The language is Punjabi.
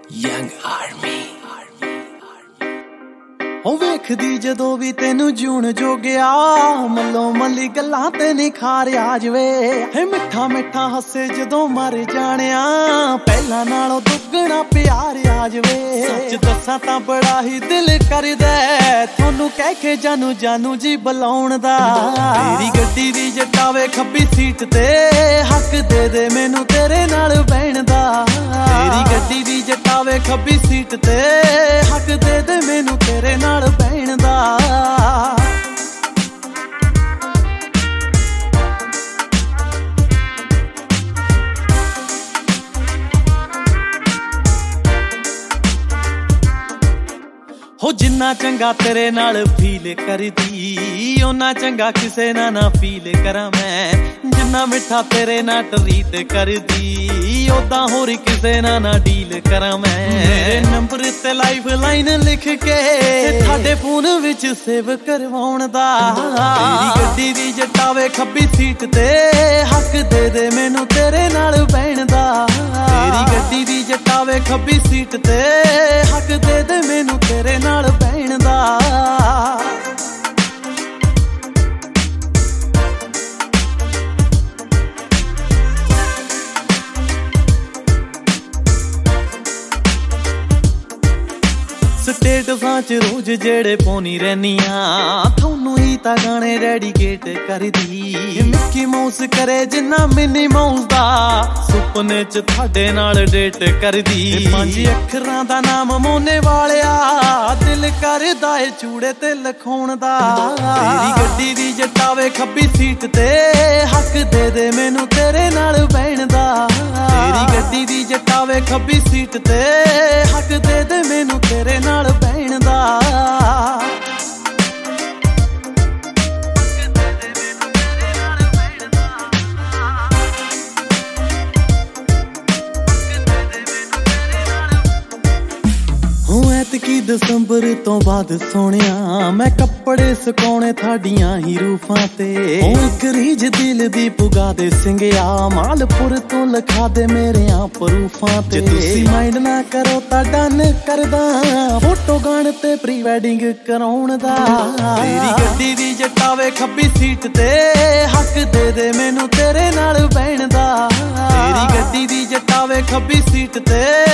Young Army ਉਹ ਵੇਖਦੀ ਜਦੋਂ ਵੀ ਤੈਨੂੰ ਜੂਣ ਜੋਗਿਆ ਮੱਲੋ ਮੱਲੀ ਗੱਲਾਂ ਤੇ ਨਿਖਾਰ ਆ ਜਵੇ ਹੈ ਮਿੱਠਾ ਮਿੱਠਾ ਹੱਸੇ ਜਦੋਂ ਮਰ ਜਾਣਿਆ ਪਹਿਲਾਂ ਨਾਲੋਂ ਦੁੱਗਣਾ ਪਿਆਰ ਆ ਜਵੇ ਸੱਚ ਦੱਸਾਂ ਤਾਂ ਬੜਾ ਹੀ ਦਿਲ ਕਰਦਾ ਤੁਹਾਨੂੰ ਕਹਿ ਕੇ ਜਾਨੂ ਜਾਨੂ ਜੀ ਬੁਲਾਉਣ ਦਾ ਤੇਰੀ ਗੱਡੀ ਦੀ ਜਟਾਵੇ ਖੱਬੀ ਸੀਟ ਤੇ ਹੱਕ ਦੇ ਦੇ ਮੈਨੂੰ ਤੇਰੇ ਨਾਲ ਬਹਿਣ ਦਾ ਤੇਰੀ ਗੱਡੀ ਦੀ ਜਟਾਵੇ ਖੱਬੀ ਸੀਟ ਤੇ ਹੱਕ ਦੇ ਦੇ ਮੈਨੂੰ ਤੇਰੇ ਨਾਲ ਬਹਿਣ ਦਾ ਹੋ ਜਿੰਨਾ ਚੰਗਾ ਤੇਰੇ ਨਾਲ ਫੀਲ ਕਰਦੀ ਓਨਾ ਚੰਗਾ ਕਿਸੇ ਨਾਲ ਨਾ ਫੀਲ ਕਰਾਂ ਮੈਂ ਜਿੰਨਾ ਮਿੱਠਾ ਤੇਰੇ ਨਾਲ ਟਰੀਟ ਕਰਦੀ ਓਦਾਂ ਹੋਰ ਕਿਸੇ ਨਾਲ ਨਾ ਡੀਲ ਕਰਾਂ ਮੈਂ ਮੇਰੇ ਨੰਬਰ ਤੇ ਲਾਈਫ ਲਾਈਨ ਲਿਖ ਕੇ ਤੁਹਾਡੇ ਫੋਨ ਵਿੱਚ ਸੇਵ ਕਰਵਾਉਣ ਦਾ ਤੇਰੀ ਗੱਡੀ ਦੀ ਜਟਾਵੇ ਖੱਬੀ ਸੀਟ ਤੇ ਹੱਕ ਦੇ ਦੇ ਮੈਨੂੰ ਤੇਰੇ ਨਾਲ ਬਹਿਣ ਦਾ ਤੇਰੀ ਗੱਡੀ ਦੀ ਜਟਾਵੇ ਖੱਬੀ ਸੀਟ ਤੇ ਹੱਕ ਦੇ ਦੇ ਮੈਨੂੰ ਤੇਰੇ ਨਾਲ ਬਹਿਣ ਦਾ ਸਟੇਟਸਾਂ ਚ ਰੋਜ਼ ਜਿਹੜੇ ਪਾਉਣੀ ਰਹਿਨੀਆਂ ਤੁਹਾਨੂੰ ਹੀ ਤਾਂ ਗਾਣੇ ਡੈਡੀਕੇਟ ਕਰਦੀ ਮਿੱਕੀ ਮਾਊਸ ਕਰੇ ਜਿੰਨਾ ਮਿਨੀ ਮਾਊਸ ਦਾ ਸੁਪਨੇ ਚ ਤੁਹਾਡੇ ਨਾਲ ਡੇਟ ਕਰਦੀ 5 ਅੱਖਰਾਂ ਦਾ ਨਾਮ ਮੋਨੇ ਵਾਲਿਆ ਦਿਲ ਕਰਦਾ ਏ ਚੂੜੇ ਤੇ ਲਿਖਾਉਣ ਦਾ ਤੇਰੀ ਗੱਡੀ ਦੀ ਜਟਾਵੇ ਖੱਬੀ ਸੀਟ ਤੇ ਹੱਕ ਦੇ ਦੇ ਮੈਨੂੰ ਤੇਰੇ ਨਾਲ ਬਹਿਣ ਦਾ ਤੇਰੀ ਗੱਡੀ ਦੀ ਜਟਾਵੇ ਖੱਬੀ ਸੀਟ ਤੇ ਹੱਕ ਦੇ ਦੇ ਮੈਨੂੰ ਤੇਰੇ ਨਾਲ ਬਹਿਣ ਦਾ ਐਤਕੀ ਦਸੰਬਰ ਤੋਂ ਬਾਅਦ ਸੋਹਣਿਆ ਮੈਂ ਕੱਪੜੇ ਸੁਕਾਉਣੇ ਤੁਹਾਡੀਆਂ ਹੀ ਰੂਫਾਂ ਤੇ ਉਹ ਇੱਕ ਰੀਝ ਦਿਲ ਦੀ ਪੁਗਾ ਦੇ ਸਿੰਘਿਆ ਮਾਲਪੁਰ ਤੋਂ ਲਿਖਾ ਦੇ ਮੇਰਿਆਂ ਪ੍ਰੂਫਾਂ ਤੇ ਜੇ ਤੁਸੀਂ ਮਾਈਂਡ ਨਾ ਕਰੋ ਤਾਂ ਡਨ ਕਰਦਾ ਫੋਟੋ ਗਾਣ ਤੇ ਪ੍ਰੀ ਵੈਡਿੰਗ ਕਰਾਉਣ ਦਾ ਤੇਰੀ ਗੱਡੀ ਦੀ ਜਟਾਵੇ ਖੱਬੀ ਸੀਟ ਤੇ ਹੱਕ ਦੇ ਦੇ ਮੈਨੂੰ ਤੇਰੇ ਨਾਲ ਬਹਿਣ ਦਾ ਤੇਰੀ ਗੱਡੀ ਦੀ ਜਟਾਵੇ ਖੱਬੀ ਸੀਟ ਤੇ